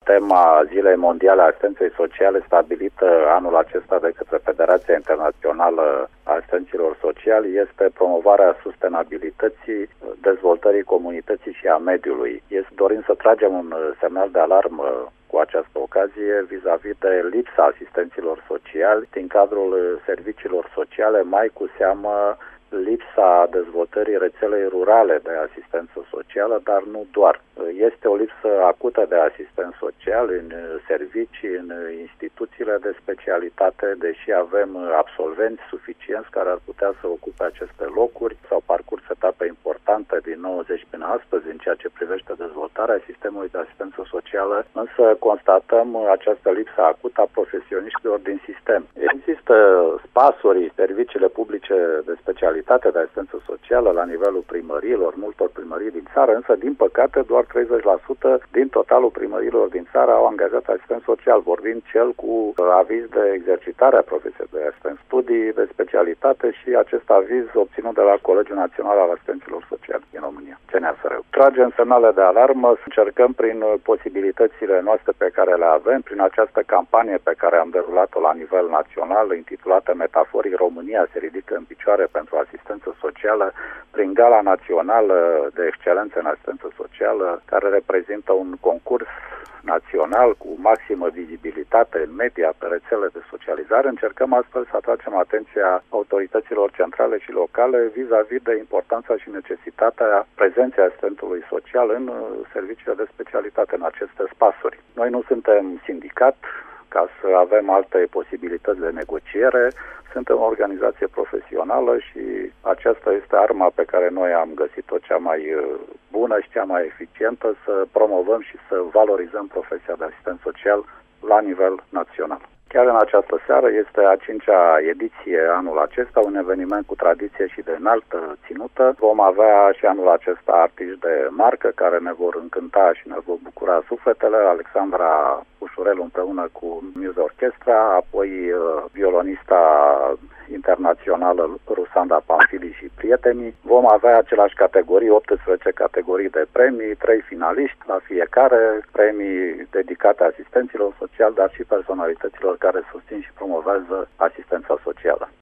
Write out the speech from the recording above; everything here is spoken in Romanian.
tema Zilei Mondiale a Asistenței Sociale stabilită anul acesta de către Federația Internațională a Asistenților Sociali este promovarea sustenabilității, dezvoltării comunității și a mediului. Dorim să tragem un semnal de alarmă cu această ocazie vis-a-vis de lipsa asistenților sociali din cadrul serviciilor sociale, mai cu seamă lipsa dezvoltării rețelei rurale de asistență socială, dar nu doar. Este o lipsă acută de asistent social în servicii, în instituțiile de specialitate, deși avem absolvenți suficienți care ar putea să ocupe aceste locuri. S-au parcurs etape importante din 90 până astăzi în ceea ce privește dezvoltarea sistemului de asistență socială, însă constatăm această lipsă acută a profesioniștilor din sistem. Există spasuri, serviciile publice de specialitate de asistență socială la nivelul primăriilor, multor primării din țară, însă din păcate doar 30% din totalul primăriilor din țară au angajat asistent social, vorbind cel cu aviz de exercitare a profesiei de asistent, studii de specialitate și acest aviz obținut de la Colegiul Național al Asistenților Sociali din România, CNASR. Tragem semnale de alarmă, încercăm prin posibilitățile noastre pe care le avem, prin această campanie pe care am derulat-o la nivel național, intitulată Metaforic România se ridică în picioare pentru asistență socială, prin Gala Națională de Excelență în Asistență Socială, care reprezintă un concurs național cu maximă vizibilitate în media, pe rețele de socializare. Încercăm astfel să atragem atenția autorităților centrale și locale vis-a-vis de importanța și necesitatea prezenței asistentului social în serviciile de specialitate, în aceste spasuri. Noi nu suntem sindicat ca să avem alte posibilități de negociere. Suntem o organizație profesională și aceasta este arma pe care noi am găsit-o cea mai bună și cea mai eficientă, să promovăm și să valorizăm profesia de asistent social la nivel național. Chiar în această seară este a 5-a ediție anul acesta, un eveniment cu tradiție și de înaltă ținută. Vom avea și anul acesta artiști de marcă care ne vor încânta și ne vor bucura sufletele. Alexandra Ușurel împreună cu Muse Orchestra, apoi violonista internațională Rusanda Panfili și prietenii. Vom avea aceleași categorii, 18 categorii de premii, 3 finaliști la fiecare, premii dedicate asistenților sociali, dar și personalităților care susțin și promovează asistența socială.